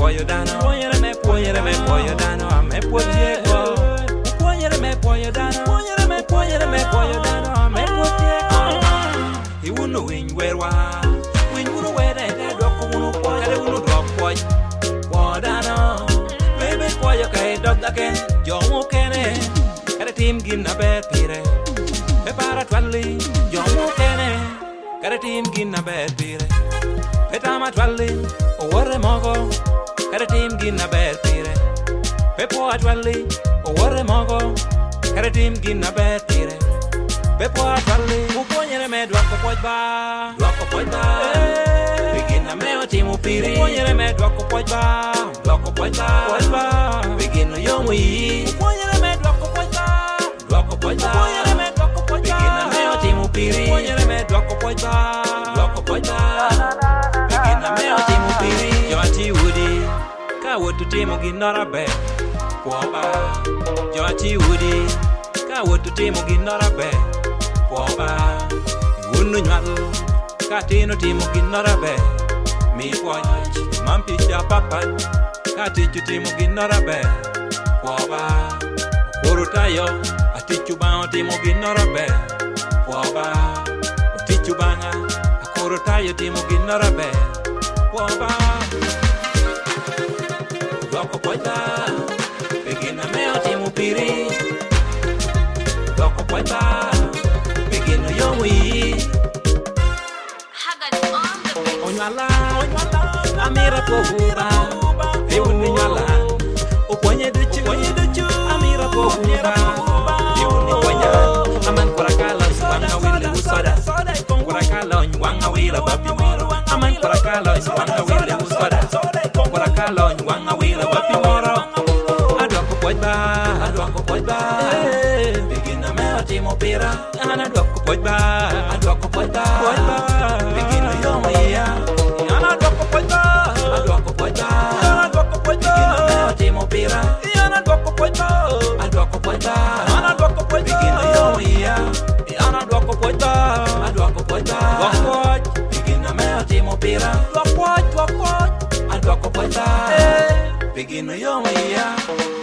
puoyo dano, puonyere me puoyo dano, ame puotieko. Puonyere me puoyo dano, puonyere me puoyo dano, ame puotieko. Iwuno winy werwa, winy wunu wede ne dwoko wunu puoyo, kade wunu dwok puoyo. Puoyo dano, bebe puoyo ka idok daken, jomu kene, kade tim gina ber pire. Pepara twali, jomu kene, kade tim gina ber pire. Petama twali, owore mogo, kade tim gina ber pire. Pepo atwali, owore mogo, kade tim gina ber pire. Pepo atwali, upuonyere me dwoko puoj ba, begina me otimo piri. Upuonyere me dwoko puoj ba, begino yomo yi. Upuonyere me dwoko puoj ba, begina me otimo piri. Upuonyere me dwoko puoj ba, begina me otimo piri. Joati wudi, ka wotu timo ginora be, kuoba. Joati wudi, ka wotu timo ginora be, kuoba. Wunu nywal, ka tino timo ginora be, mi puonj, mampicha papat, ka tichu timo ginora be, kuoba. Koro tayo, atichu bang timo ginora be, kuoba. Tichu banga, akoro tayo timo ginora be, kuoba. Dwoko puoj ba, begina me otimo piri. Dwoko puoj ba, begino yomo yi. Onyala, amira pohuba, ewuni nyala. Uponye duchu, amira pohuba, ewuni ponya. Aman korakala, wanga wile usoda. Korakala, wanga wile babi moro. Aman korakala, wanga wile usoda. Korakala, wanga wile babi moro. Adwoko puoj ba, begina me otimo pira. Adwoko puoj ba, begino yomo iya. Adwoko puoj ba, begina me otimo pira. Adwoko puoj ba, begino yomo iya. Adwoko puoj ba, begina me otimo pira. Adwoko puoj ba, begino yomo iya.